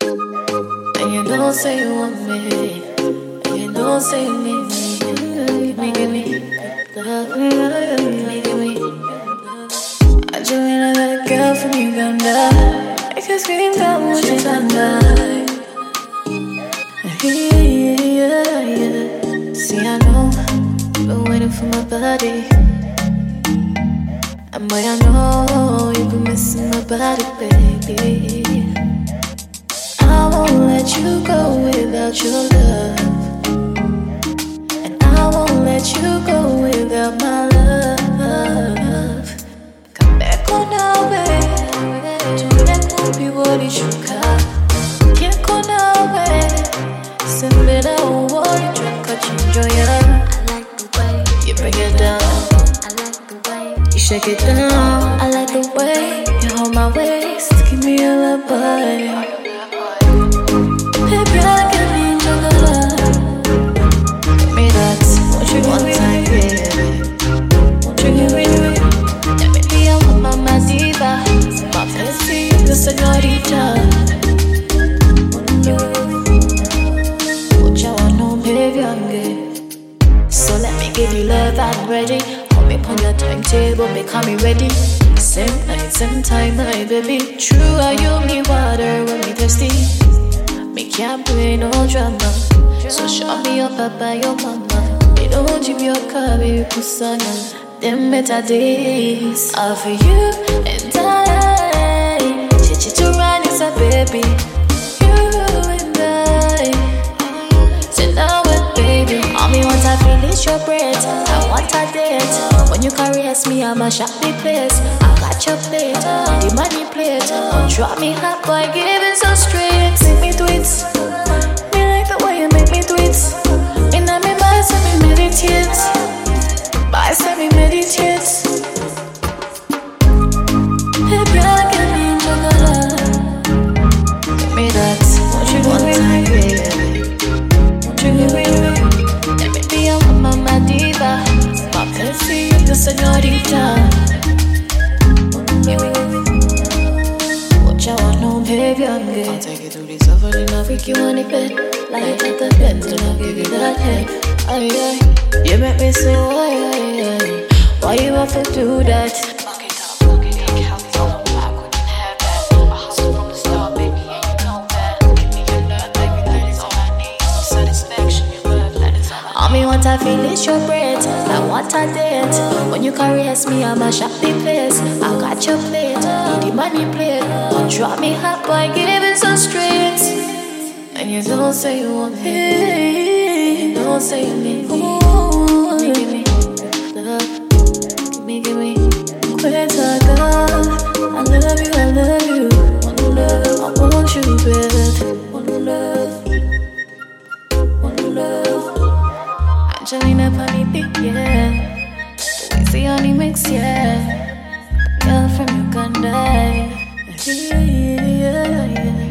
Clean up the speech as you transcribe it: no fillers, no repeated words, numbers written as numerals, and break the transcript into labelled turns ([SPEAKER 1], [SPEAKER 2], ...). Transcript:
[SPEAKER 1] And you don't say you want me, and you don't say you need me. Give me love, give me. I just need another girl from Uganda. I can scream down what you found out. Yeah. See, I know you've been waiting for my body, and boy, I know you've been missing my body, baby. I won't let you go without your love, and I won't let you go without my love. Come back on now, babe. Tunakupi walichoka, kieko nawe. Sembera walichoka chinjoya. I like the way you bring it down. I like the way you shake it down. I like the way you hold my waist, give me a lullaby. Baby, I can be in your love. Give me that, won't you one time, baby? Won't you give me? Let me be a woman, my diva, my fancy, the señorita. What you want, no baby, I'm good. So let me give you love, I'm ready. Hold me on your timetable, make me ready. Same night, same time, my baby. True, are you me water when me thirsty? Me can't play no drama, so show me your papa, your mama. They don't give your car, baby, kusana. Them better days are for you and I. Chichi to run is a baby, you and I. So now what, baby? All me want I feel is your breath. I want a date. When you caress me, I'ma shop the place. I got your plate, the money plate. Drop me hot, boy, give it so straight. Make me tweets, me like the way you make me tweets. And I'm in my send me meditate, by send me meditate. Baby, I can be in your love. Give me that, won't you one time, baby? Won't you give me? Let me be a woman, my diva, my fancy, the señorita. What you want, no baby, I'm good. I'll take you through this over, then I'll freak you on the bed. Like at the bed, then I'll give you that head. Aye, aye. You make me say, why you have to do that?
[SPEAKER 2] Fuck it up, look at it, Cali on the back, couldn't have that. I hustle from the start, baby, and you know that. Give me your love, baby, that is all I need. Satisfaction, your love, that is all I need.
[SPEAKER 1] All me want I feel is your breath. I want a date. When you caress me, I'ma shop the place. I got your plate, the money plate. Drop me hot, boy, give it so straight. And you don't say you want me, you don't say you need me. Give me love, give me. Quit talking, I love you. One love, I want you, baby. One love. Angelina Panini, yeah. Weezy Honey Mix, yeah. Girl from Uganda, yeah.